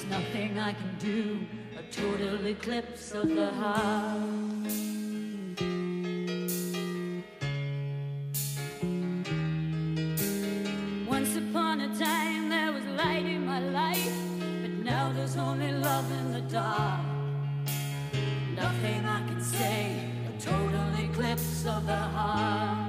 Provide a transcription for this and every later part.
nothing I can do, a total eclipse of the heart. Once upon a time there was light in my life, but now there's only love in the dark. Nothing I can say, a total eclipse of the heart.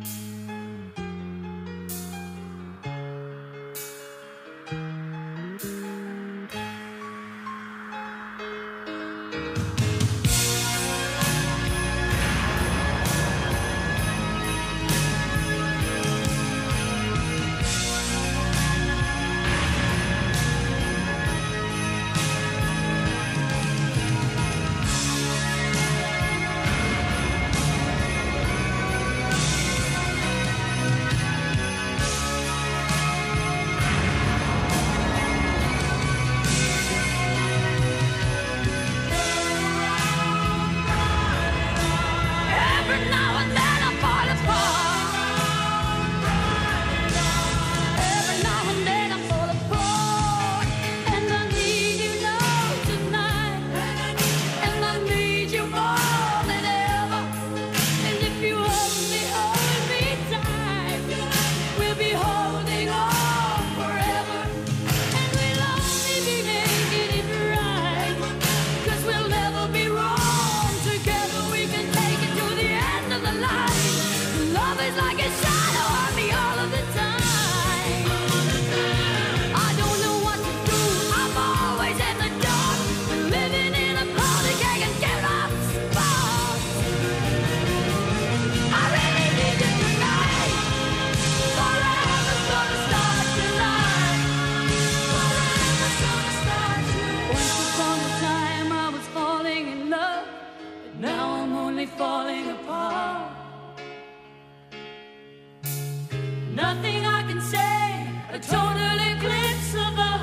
Nothing I can say, a total eclipse of the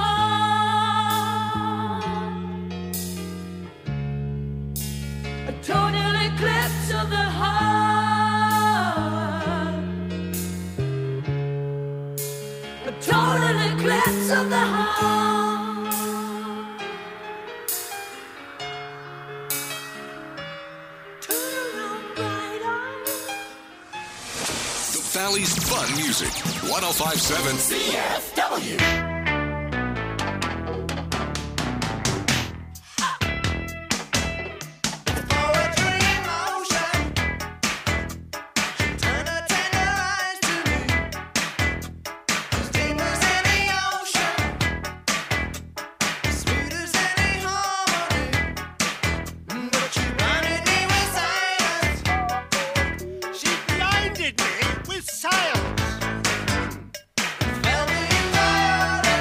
heart. A total eclipse of the heart. A total eclipse of the heart. Turn around, bright eyes. The Valley's fun music. 105.7 CFW. Science. Fell in love.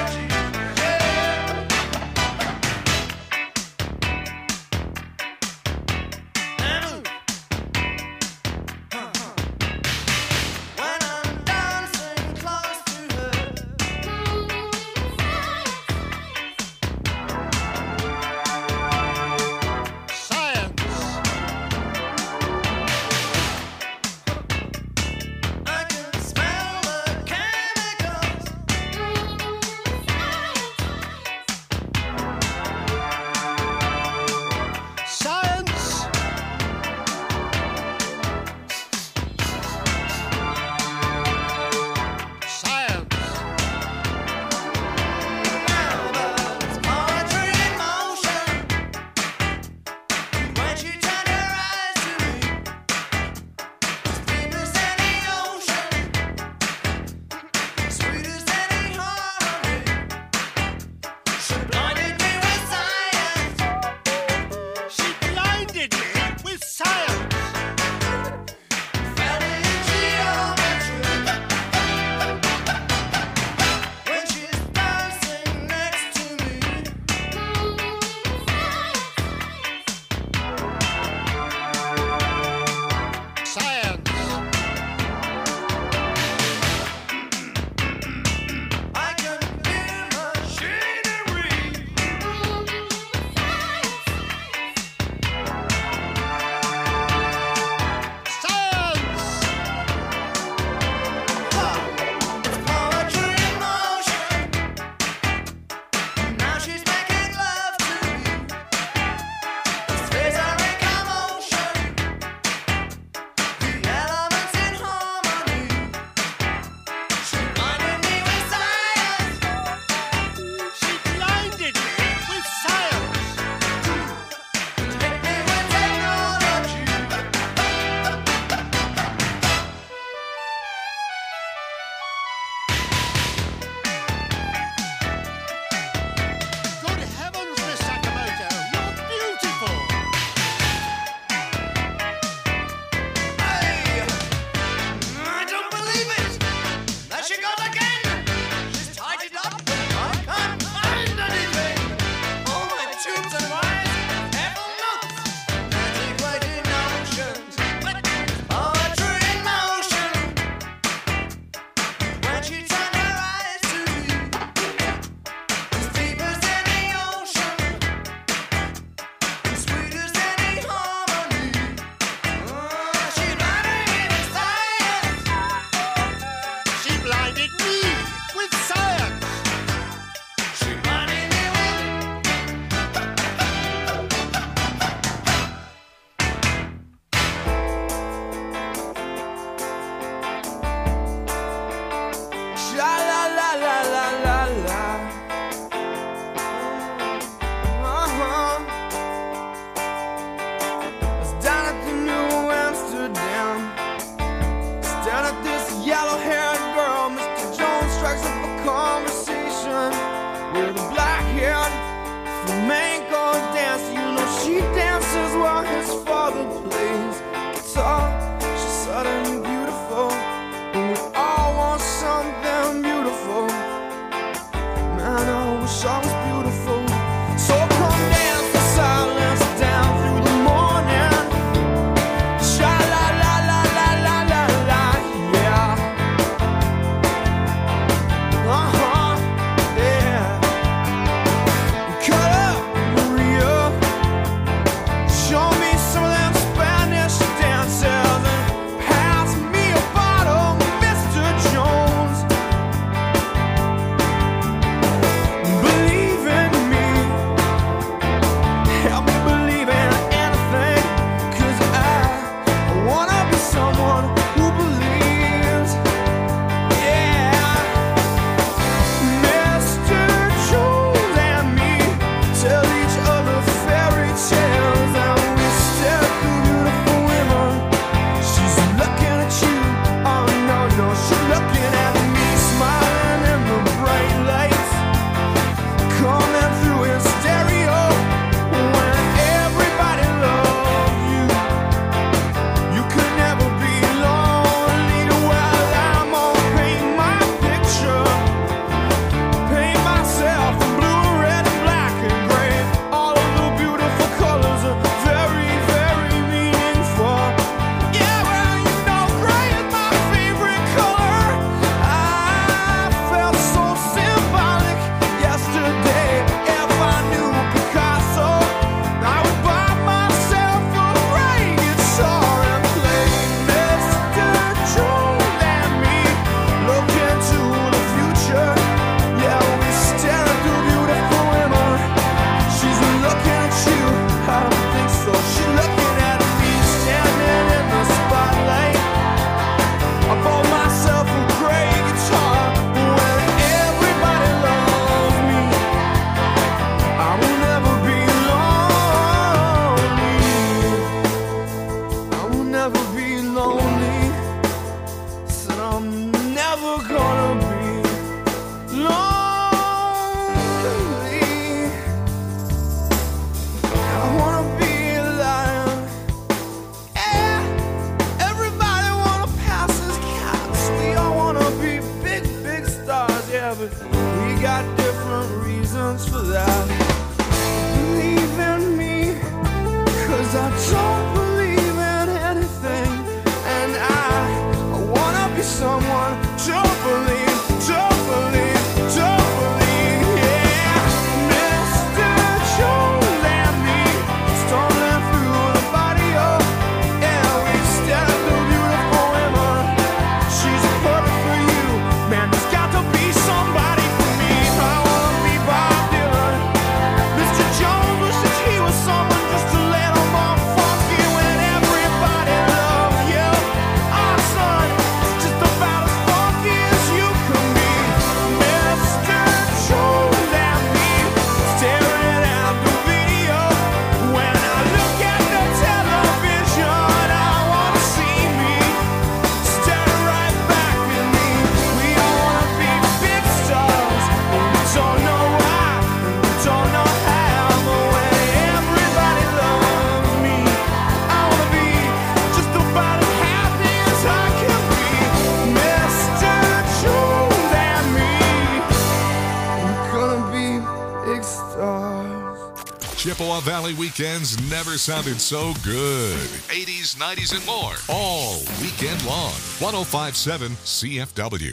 for that. Believe in me, 'cause I don't believe in anything. And I wanna be someone. Don't believe, don't believe, don't believe, yeah. Mr. Joel and me, stumbling through the barrio. Yeah, we stare at the beautiful women. She's perfect for you. Man, there's got to be somebody for me. I wanna be Bob Dylan. Mr. Jones wishes he was someone just a little more funky when everybody loved you. Our son is just about as funky as you can be. Mr. Jones and me, staring at the video. When I look at the television, I wanna see me staring right back at me. We all wanna be big stars, but we don't know why, and we don't know how. But when everybody loves me, I wanna be just about as happy as I can be. Mr. Jones and me, we're gonna be big stars. Chippewa Valley weekends never sounded so good. 80s, 90s, and more. All weekend long. 1057 CFW.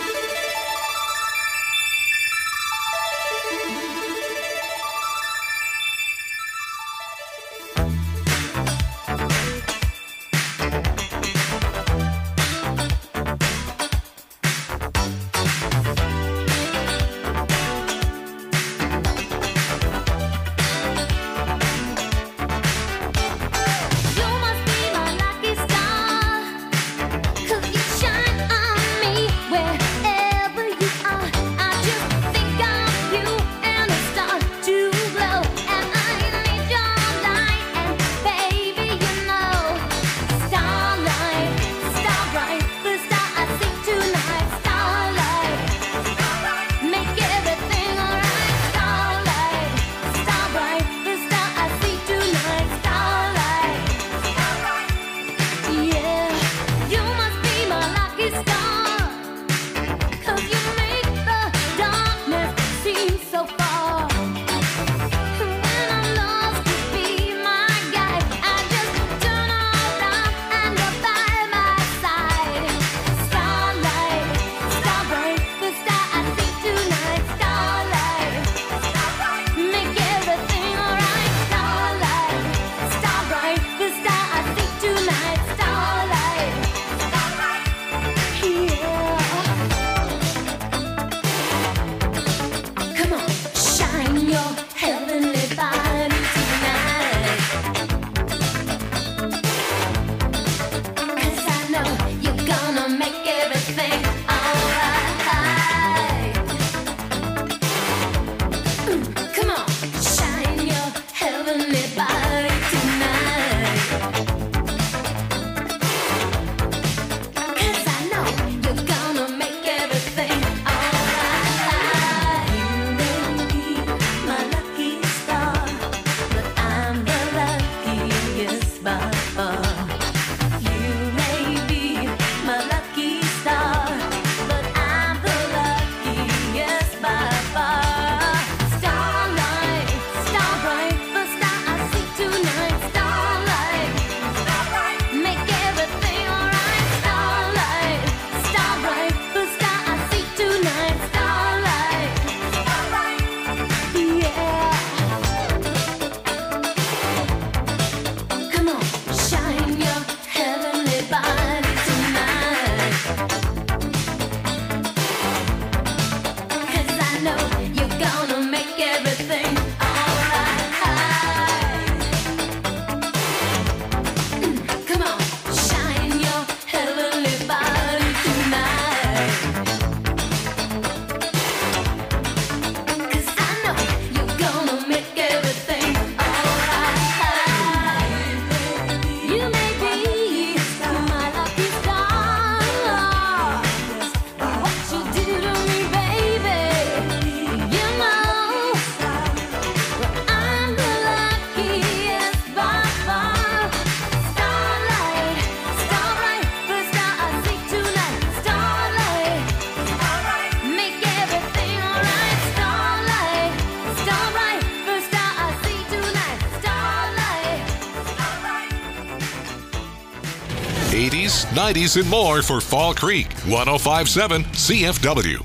You must be my lucky star, 'cause you shine on me where 80s, 90s, and more for Fall Creek. 105.7 CFW.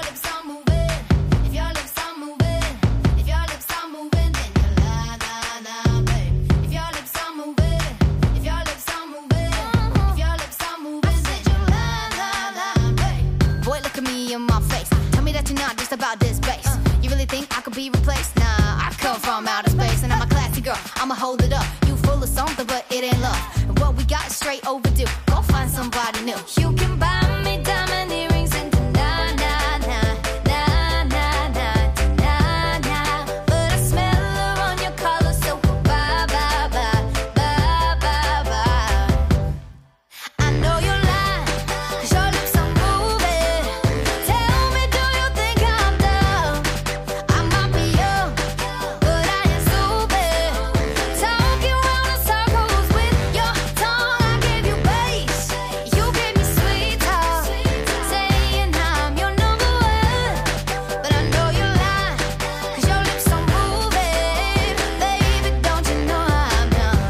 About this bass, you really think I could be replaced? Nah, I come from outer space, and I'm a classy girl. I'ma hold it up. You full of something, but it ain't love. And what we got is straight overdue. Go find somebody new. You can buy me diamond earrings and na na na na na na na, but I smell her on your collar, so bye bye bye bye bye bye. I know you're lying, 'cause your lips are moving. Tell me, do you think I'm dumb? I might be young, but I ain't stupid. Talking round in circles with your tongue. I gave you bass, you gave me sweet talk, saying I'm your number one. But I know you're lying, 'cause your lips are moving. Baby, don't you know I'm done?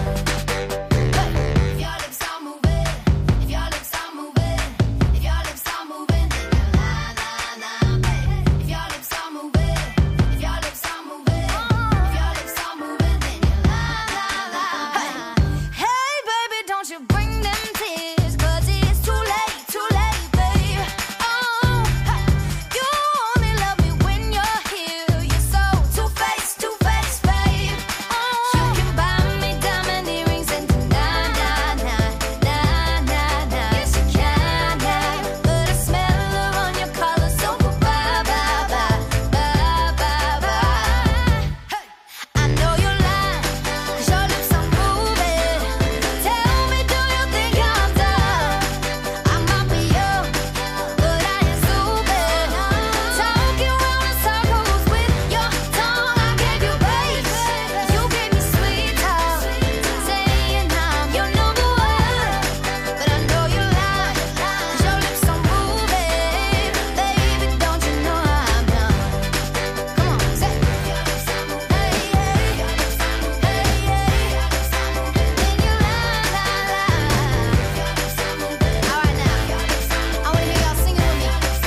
If your lips are moving, if your lips are moving, if your lips are moving, then you're lying, lying, lying, baby. If your lips are moving, if your lips are moving, if your lips are moving, then you're lying, lying, lying, baby. Hey, baby, don't you bring them tears, 'cause it's too late, babe. Oh, hey, you only love me when you're here. You're so two-faced, babe. Oh, you can buy me diamond earrings and na na na na na na. Yes, you can, yeah. But I smell her on your collar, so bye bye bye bye bye bye. Hey, I know you're lying, 'cause your lips are moving. Tell me, do you think I'm dumb? I might be young, but I ain't stupid. Talking round in circles with your tongue. I gave you bass, you gave me sweet talk, saying I'm your number one. But I know you're lying, 'cause your lips are moving. Baby, don't you know I'm done? Come on, say your lips are moving. Hey, hey, your lips are moving. Hey, hey, your lips are moving. Then you lie, lie, lie. Your lips are moving. All right now, I wanna hear y'all singing with me.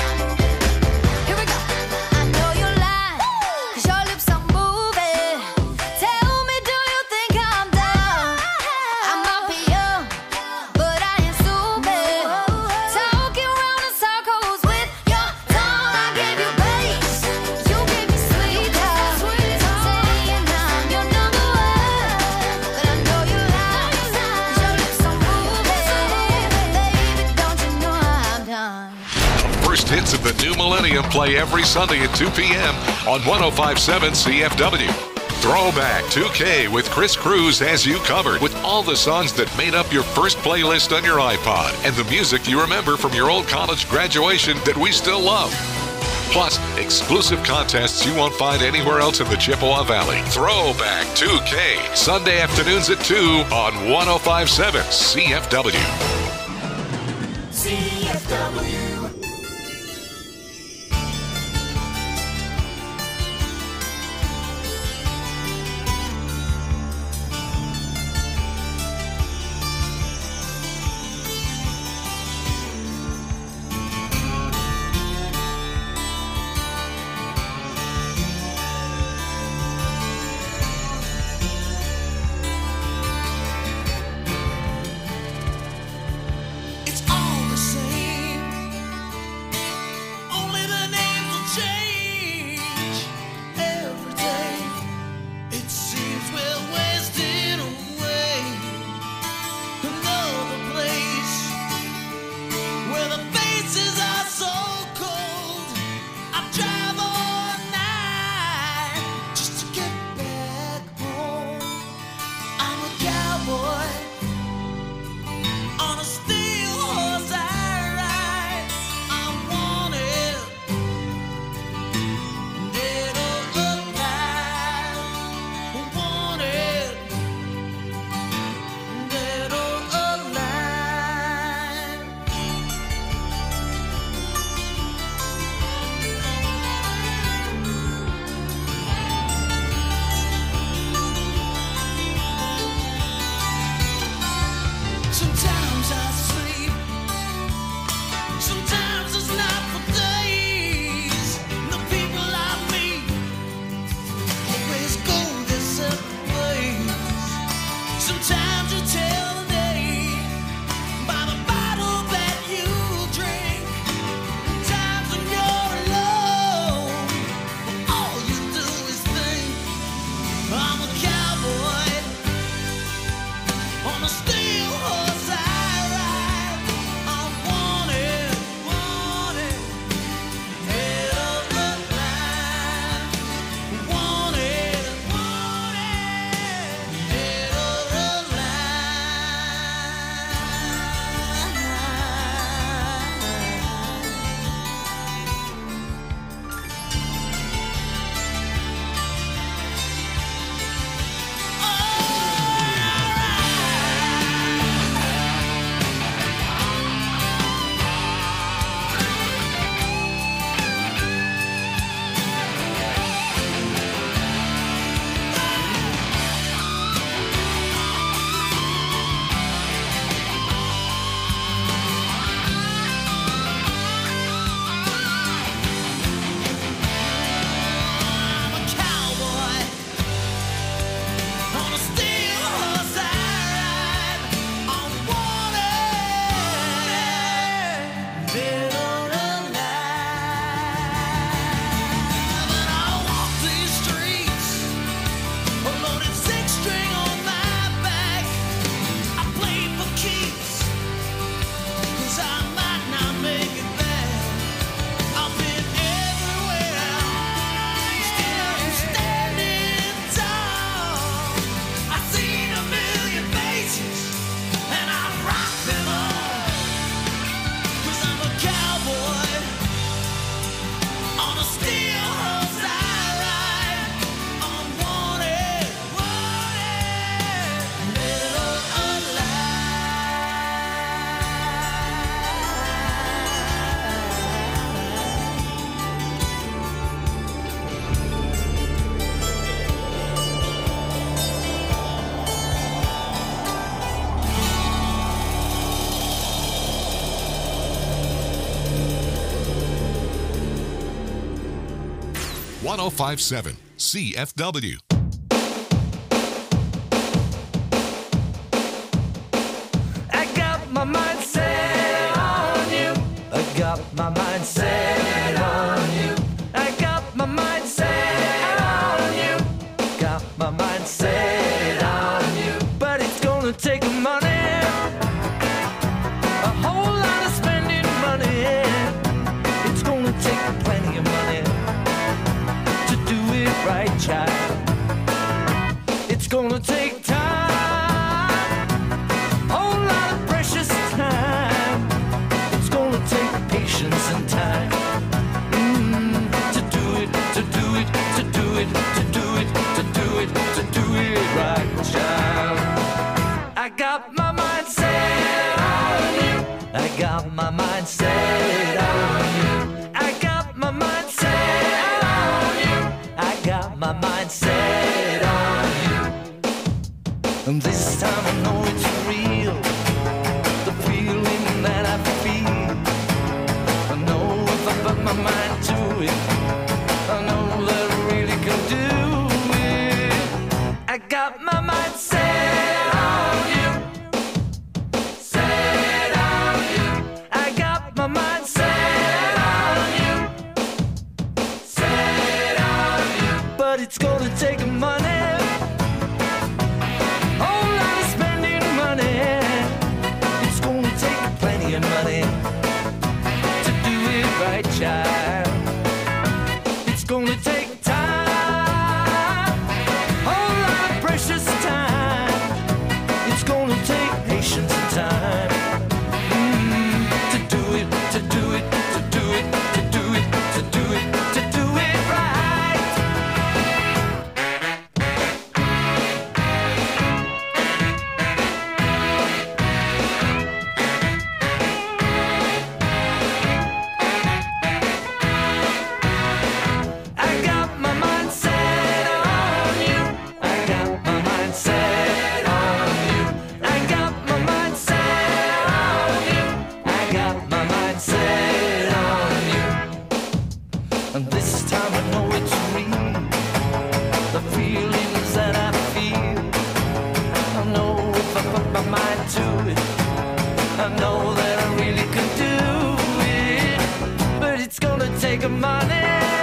Here we go. I know you're lying, 'cause your lips are moving. Tell me, do you think I'm dumb? I might be young, but I ain't stupid. Talking round in circles with your tongue. I gave you bass, you gave me sweet talk, saying I'm your number one. But I know you're lying, 'cause your lips are moving. Baby, don't you know I'm done? First hits of the new millennium play every Sunday at 2 p.m. on 105.7 CFW. Throwback 2K with Chris Cruz has you covered with all the songs that made up your first playlist on your iPod and the music you remember from your old college graduation that we still love. Plus, exclusive contests you won't find anywhere else in the Chippewa Valley. Throwback 2K, Sunday afternoons at 2 on 105.7 CFW. CFW. It's all the same. 1057 CFW. I got my mind set on you. I got my mind set on you. I got my mind set on you. Got my mind set on you. But it's gonna take money, a whole lot of spending money. It's gonna take plenty of money to do it right, child. It's gonna take time, whole lot of precious time. It's gonna take patience and time to do it, to do it, to do it, to do it, to do it, to do it right, child. I got my mind set on you. I got my mind set on you. I got my mind set on you. I got my mind set on you. And this time I know it's real, the feeling that I feel. I know if I put my mind to it, I know that I really can do it. I got my mind set on you. Set on you. I got my mind set on you. Set on you. But it's gonna take money, whole lot of spending money. It's gonna take plenty of money to do it right, child. It's gonna take time, whole lot of precious time. It's gonna take patience and time to do it, to do it, to do it, to do it, to do it, to do it right. I got my mind set on you. I got my mind set on you. I got my mind set on you. I got my mind set on you. And this time I know it's real, the feelings that I feel. I know if I put my mind to it, I know that I really can do it. But it's gonna take money,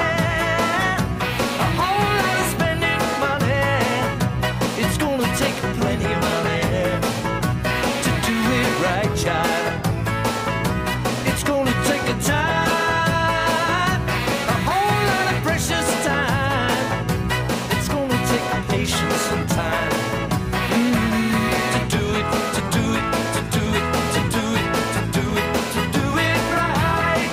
a whole lot of spending money. It's gonna take plenty of money to do it right, child. It's gonna take a time, a whole lot of precious time. It's gonna take patience and time to do it, to do it, to do it, to do it, to do it, to do it right.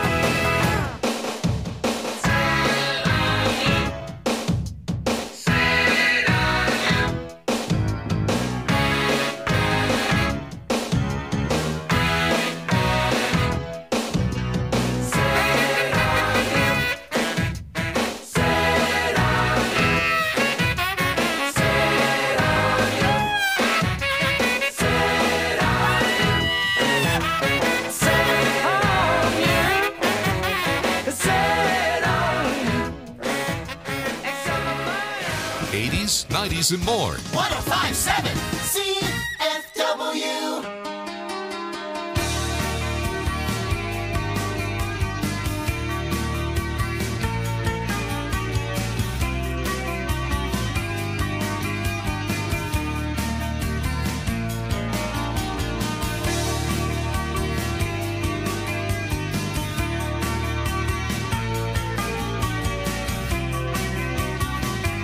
Set on you. 80s, 90s, and more. 1057 CFW.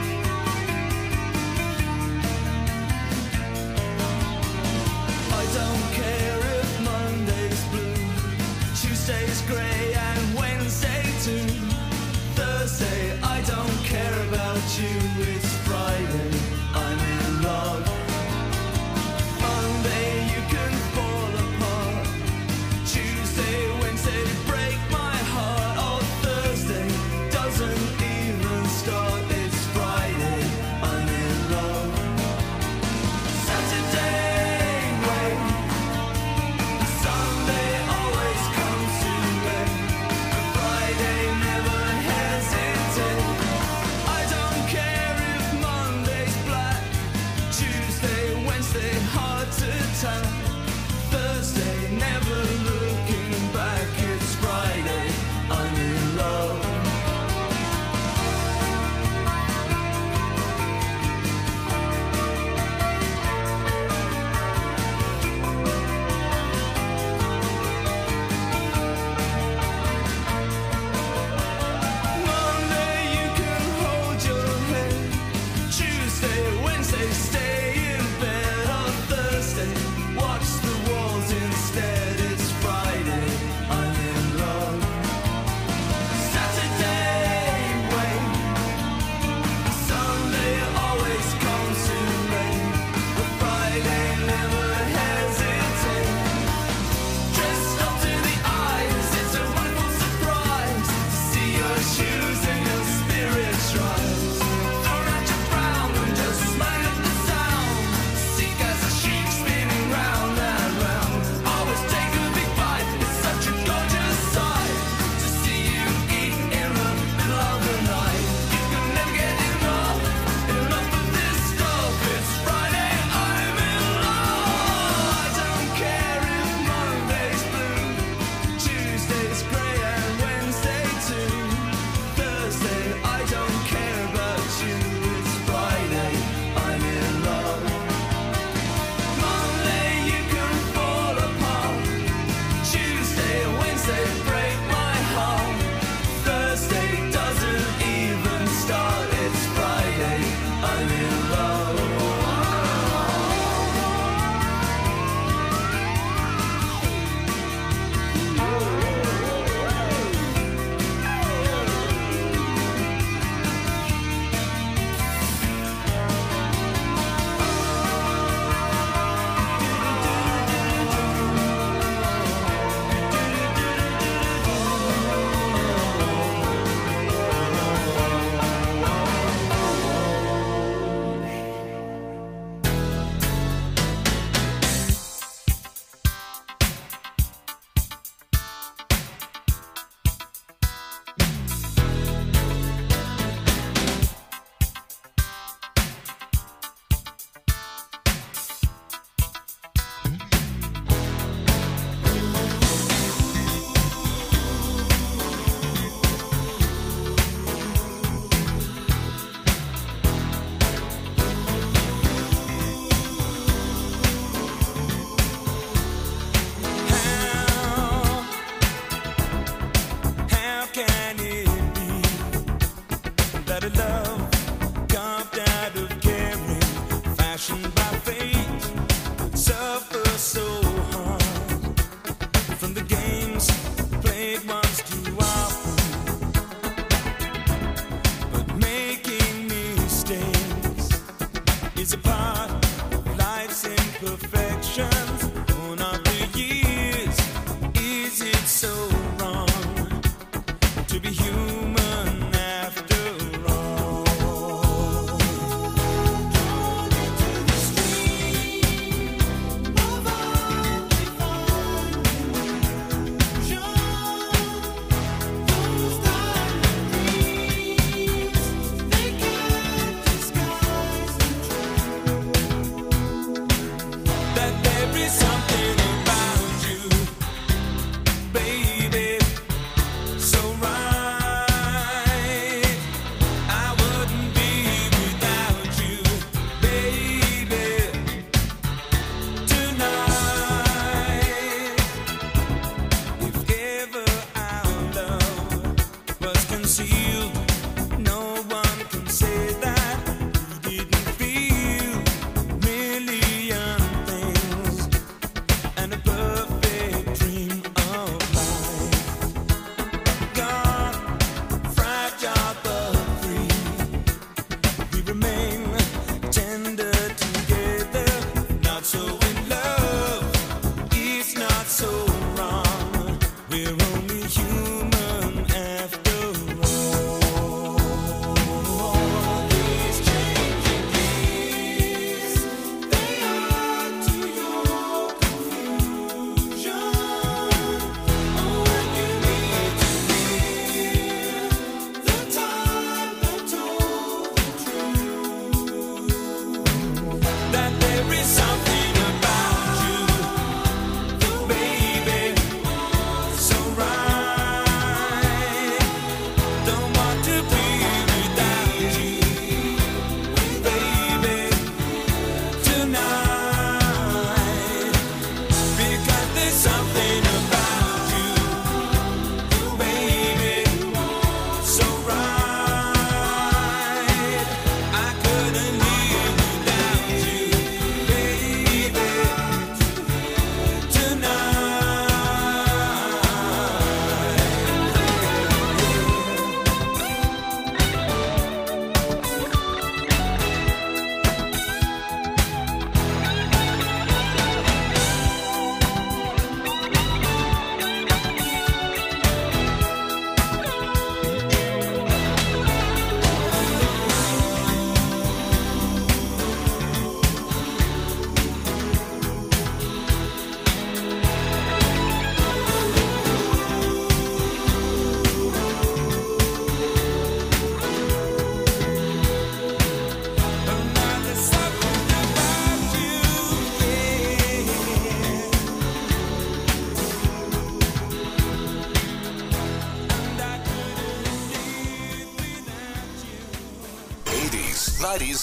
I don't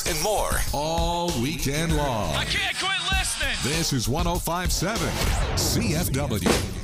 sports, and more all weekend long. I can't quit listening. This is 105.7 CFW.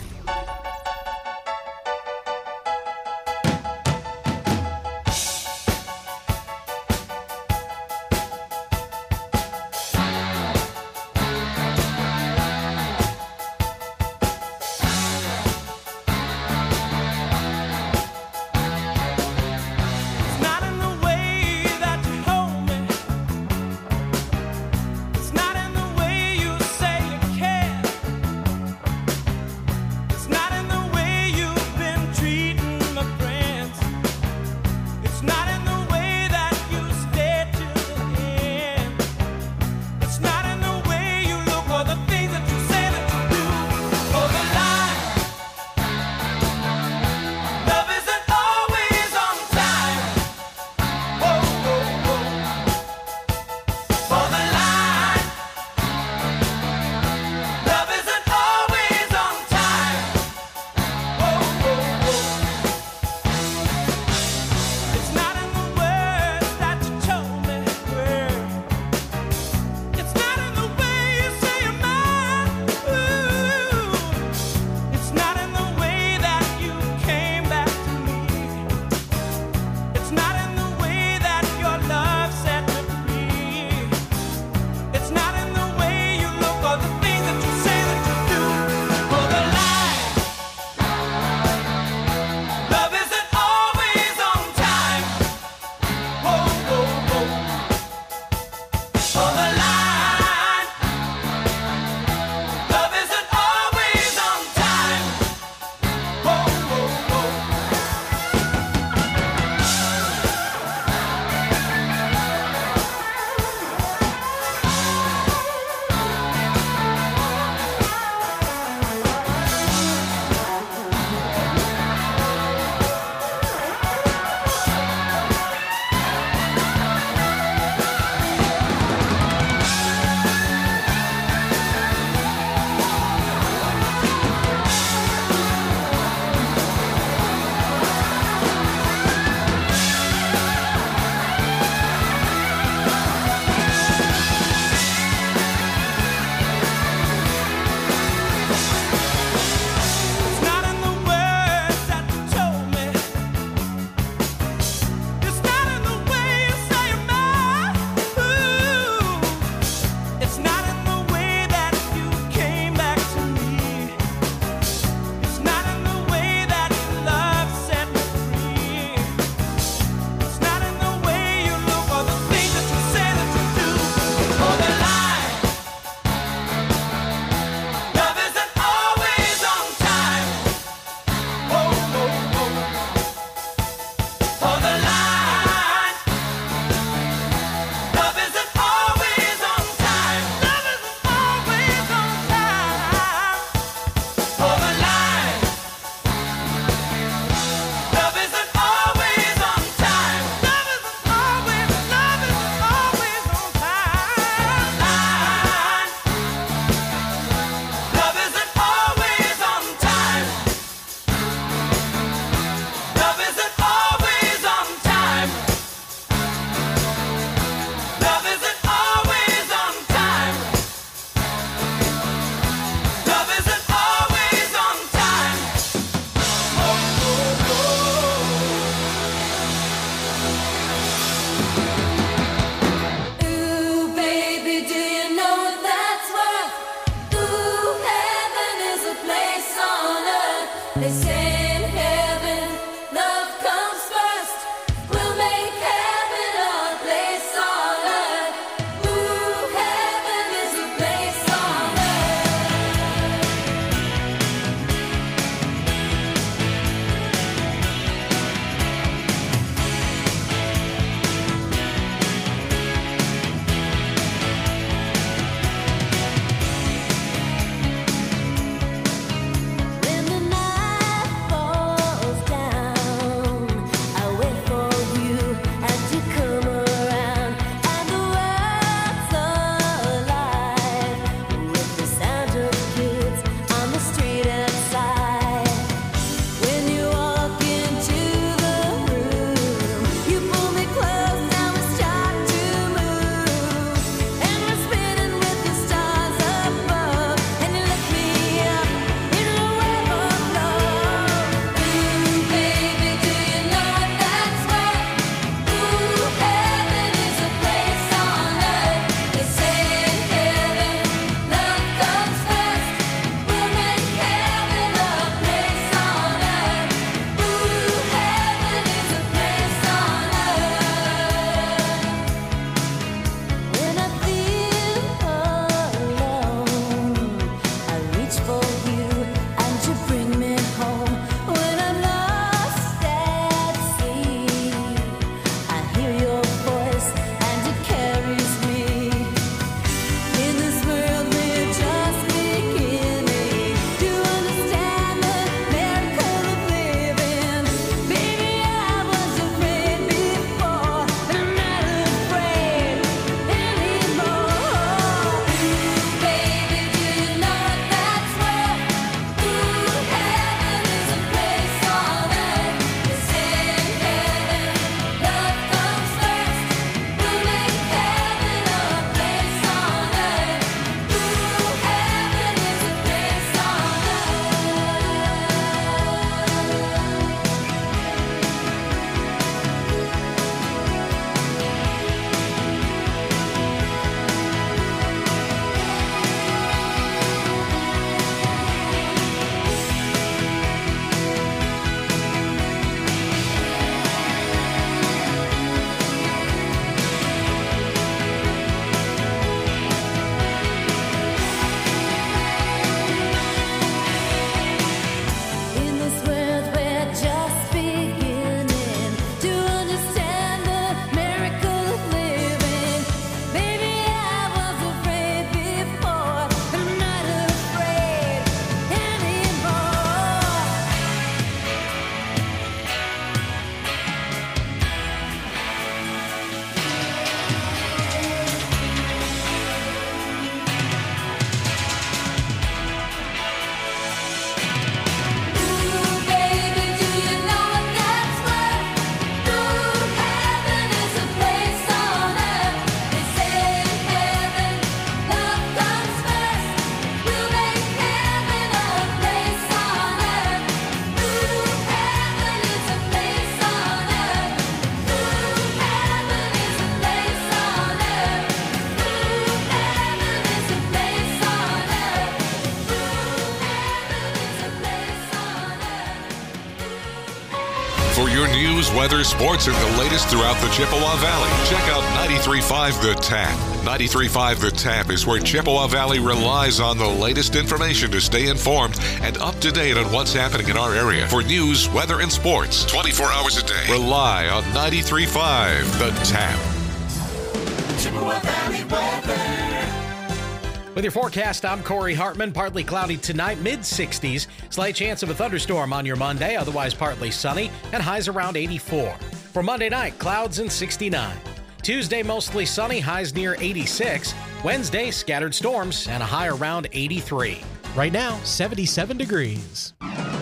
your news, weather, sports, and the latest throughout the Chippewa Valley. Check out 93.5 The Tap. 93.5 The Tap is where Chippewa Valley relies on the latest information to stay informed and up to date on what's happening in our area. For news, weather, and sports, 24 hours a day. Rely on 93.5 The Tap. Chippewa Valley weather. With your forecast, I'm Corey Hartman. Partly cloudy tonight, mid-60s. Slight chance of a thunderstorm on your Monday, otherwise partly sunny, and highs around 84. For Monday night, clouds and 69. Tuesday, mostly sunny, highs near 86. Wednesday, scattered storms and a high around 83. Right now, 77 degrees.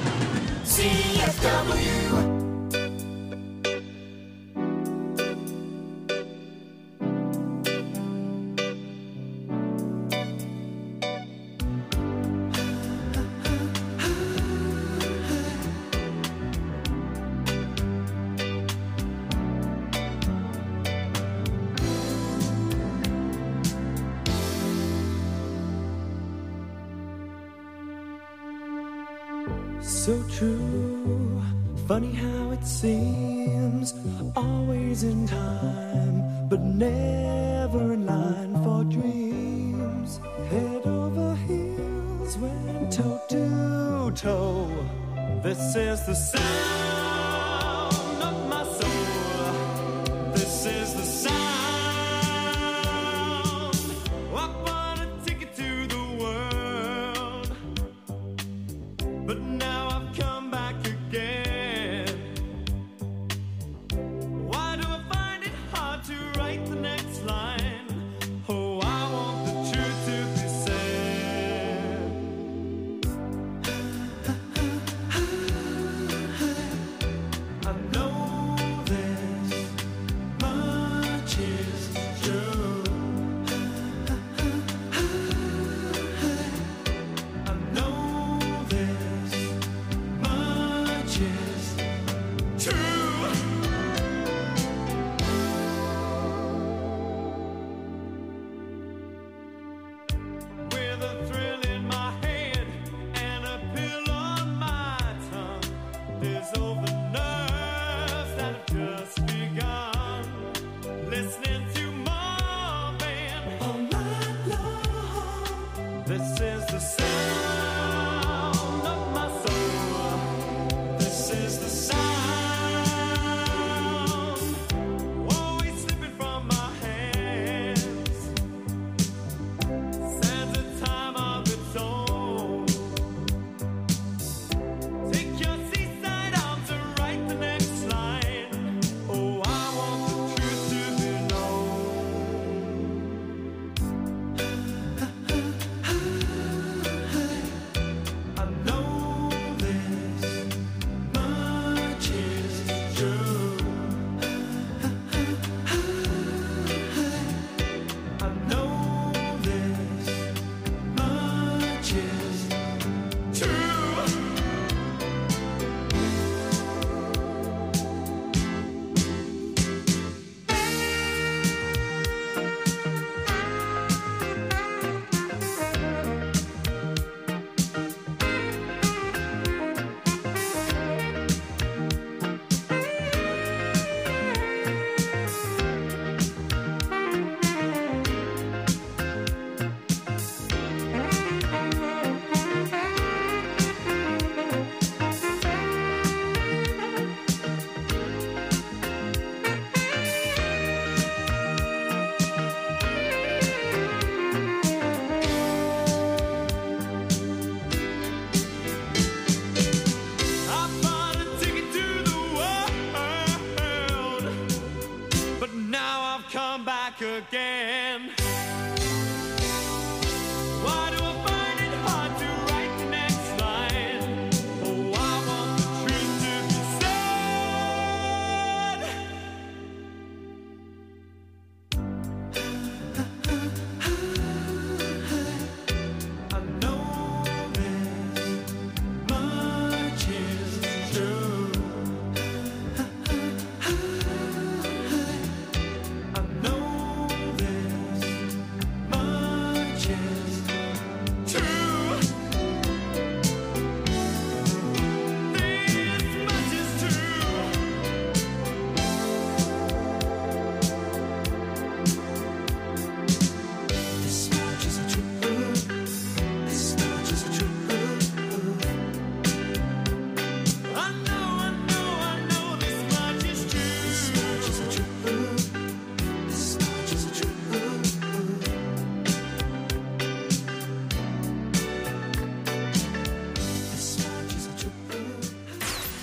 CFW. So true, funny how it seems, always in time, but never in line for dreams. Head over heels, went toe to toe. This is the sound of my soul. This is the sound. I want a ticket to the world, but now I've come back again. Why do I find it hard to write the next line? Oh, I want the truth to be said.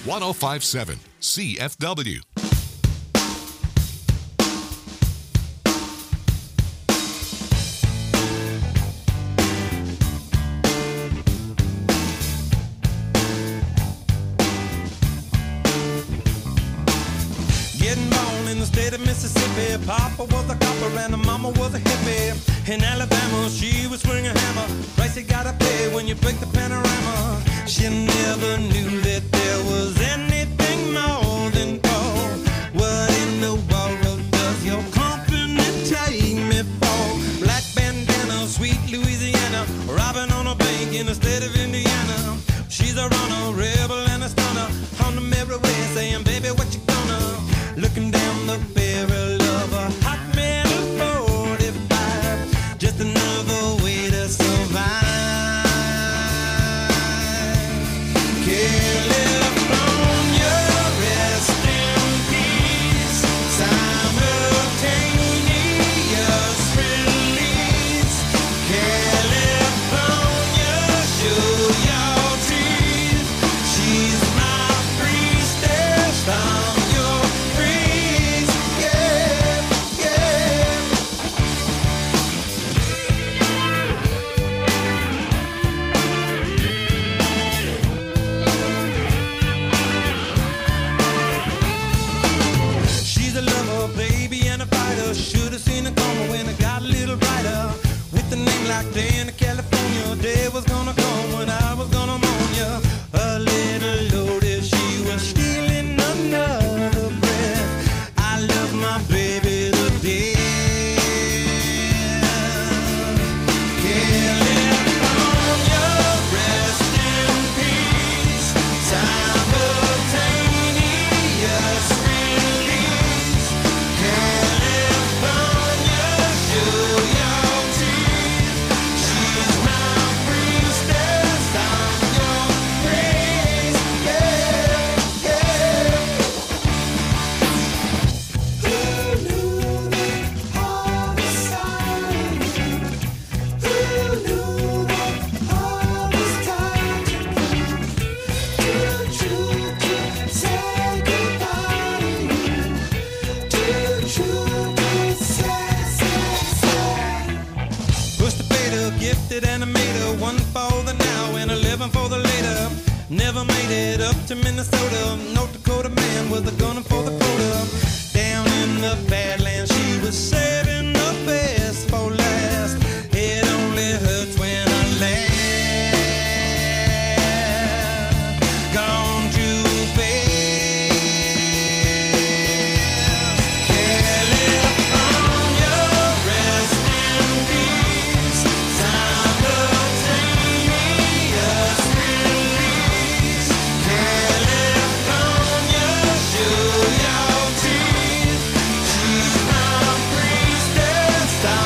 1057 CFW. Getting born in the state of Mississippi. Papa was a copper and the mama was a hippie. In Alabama, she was swinging a hammer. Price you gotta pay when you break the panorama. She never knew that there was anything more than gold. What in the world does your company take me for? Black bandana, sweet Louisiana, robbing on a bank in the state of Indiana. She's a runner, rebel and a stunner. On the merry way saying, baby, what you gonna? Looking down the barrel of a hot metal 45, just another way to survive. California, rest in peace. Simultaneous release. California, show your teeth. She's my priestess. I'm your priest. Yeah, yeah. She's a lover, baby, and a fighter. Should've seen it coming when it got a little brighter. With a name like Day in California, day was gonna come when I was gonna mourn ya. A little loaded, she was stealing another breath. I love my baby to death. California, rest in peace. Simultaneous release. California, show your teeth. She's my priestess. I'm your priest. Yeah, yeah. Who knew that all was silent? Who knew that all was time to prove? Too true to say goodbye to you. Too true to say. Pushed the beta, gifted animator, one for the now and 11 for the later. Never made it up to Minnesota. North Dakota man was a gunner for the quota. Down in the Badlands, she was saving the best for last. It only hurts when I laugh. Gone too fast. California, rest in peace. Simultaneous release. California, show your teeth. She's my priestess. I'm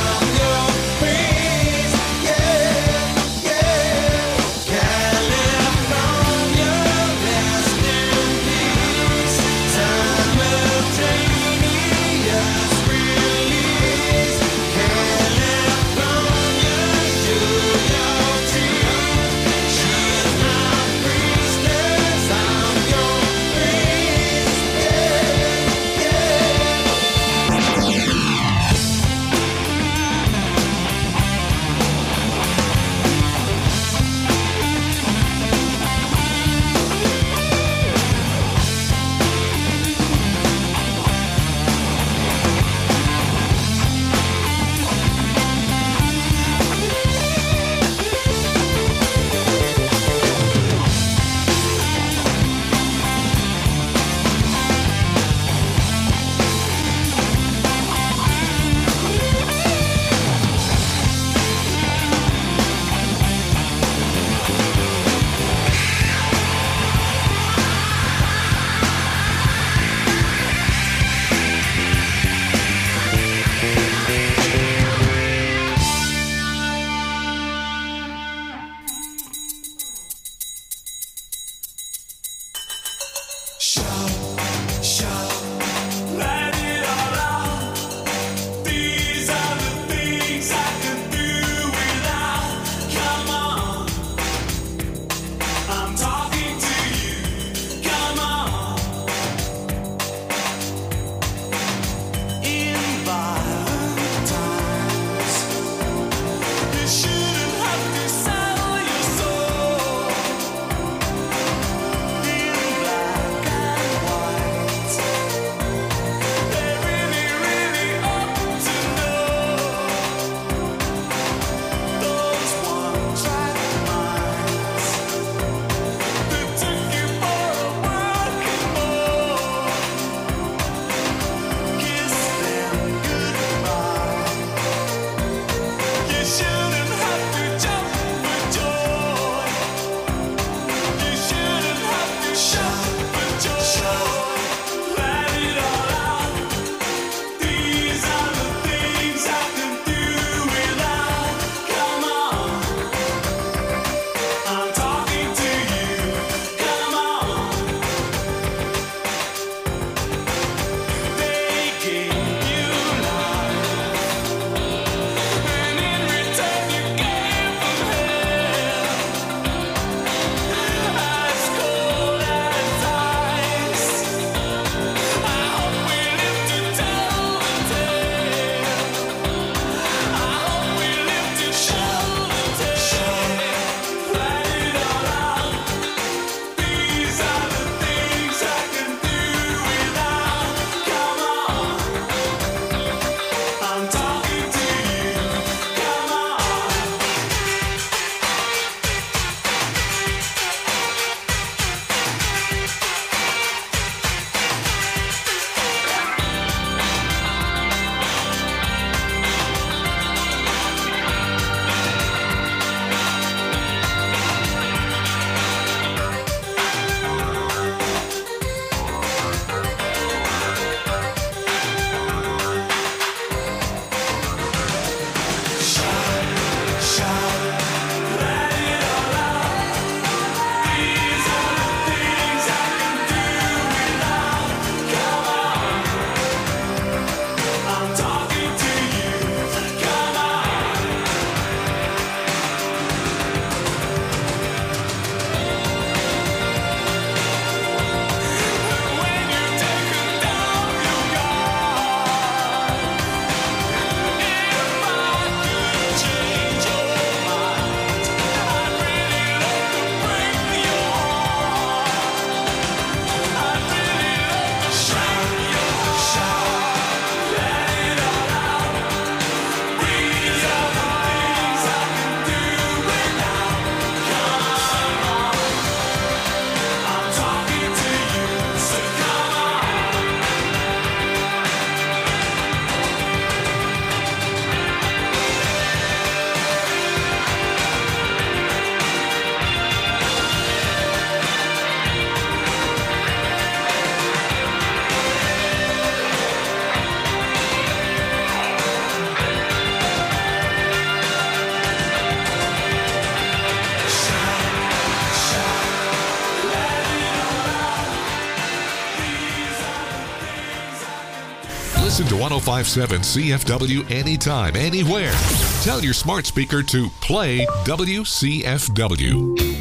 Listen to 105.7 CFW anytime, anywhere. Tell your smart speaker to play WCFW.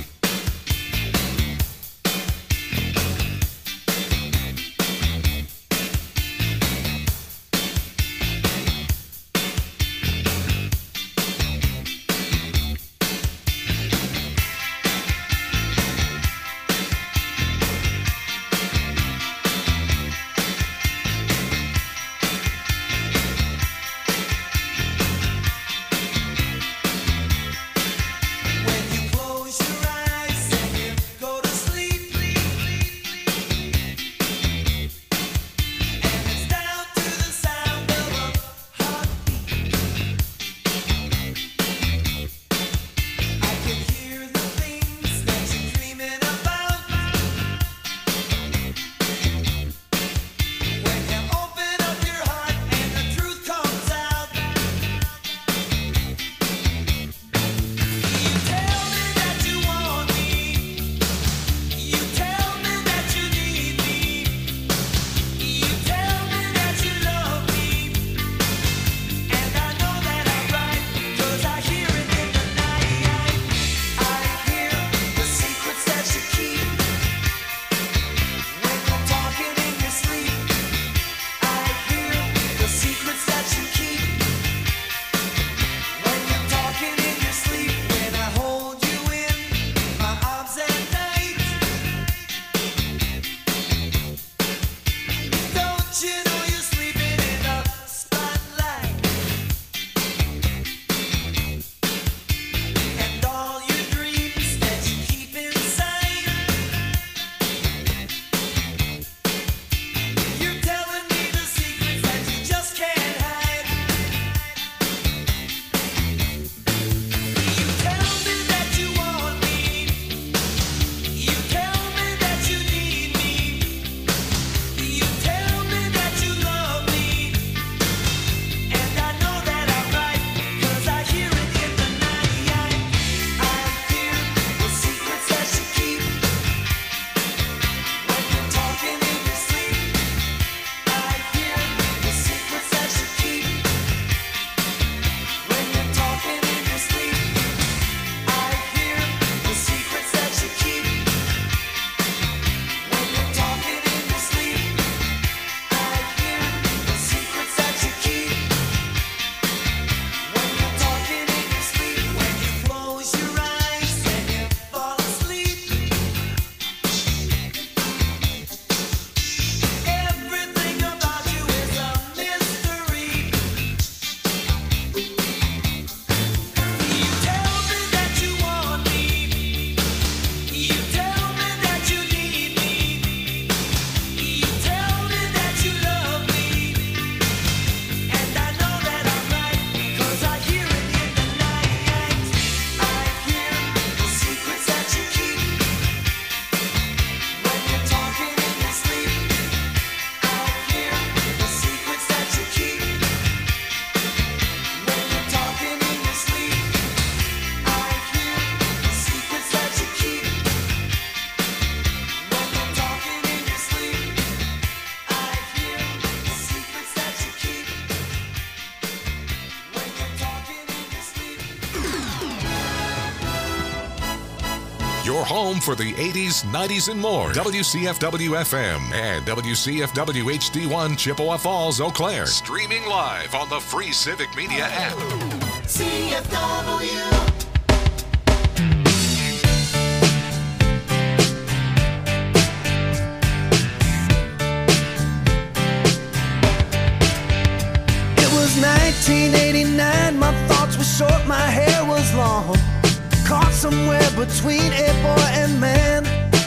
Your home for the 80s, 90s, and more. WCFW-FM and WCFW HD1 Chippewa Falls, Eau Claire. Streaming live on the free Civic Media app. CFW. It was 1989, my thoughts were short, my hair was long. Caught somewhere between a boy and man.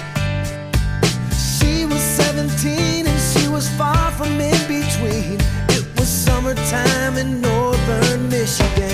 She was 17 and she was far from in between. It was summertime in northern Michigan.